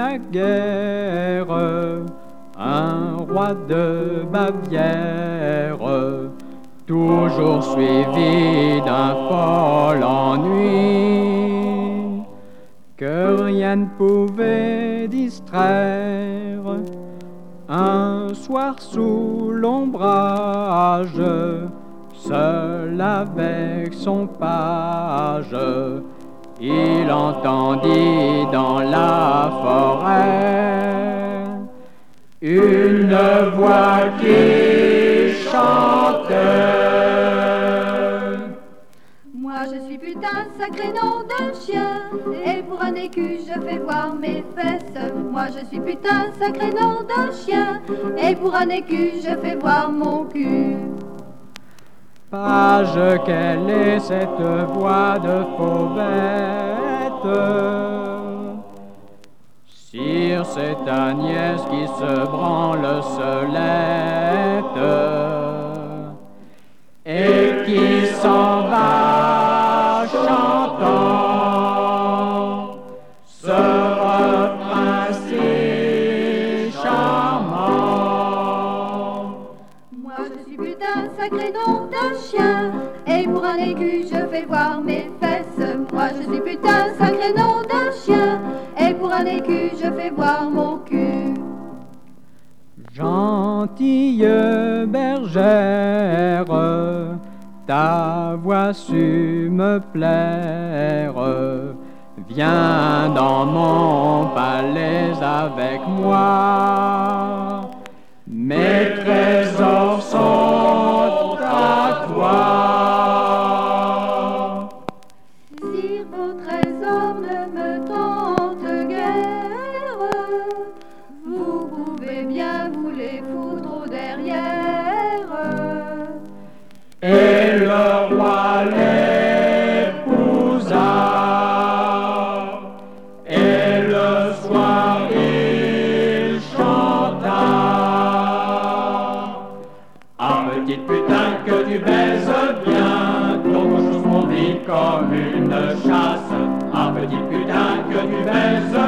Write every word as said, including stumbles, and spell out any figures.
la guerre, un roi de Bavière, toujours suivi d'un fol ennui que rien ne pouvait distraire. Un soir sous l'ombrage, seul avec son page, il entendit dans la forêt une voix qui chantait. Moi je suis putain, sacré nom d'un chien, et pour un écu je fais voir mes fesses. Moi je suis putain, sacré nom d'un chien, et pour un écu je fais voir mon cul. Page, quelle est cette voix de fauvette? Sire, c'est Agnès qui se branle selette et qui s'en va chantant ce refrain si charmant. Moi je suis putain, sacré nom d'un chien, et pour un écu je fais voir mes fesses. Moi je suis putain, sacré nom d'un chien, et pour un écu je fais voir mon cul. Gentille bergère, ta voix su me plaire. Viens dans mon palais avec moi, mes trésors sont à toi. Si vos trésors ne me tentent guère, vous pouvez bien vous les foutre au derrière. Et le roi l'épousa, et le soir il chanta. Ah petite putain que tu baises bien, d'autres choses m'ont dit comme une chasse. Ah petite putain que tu baises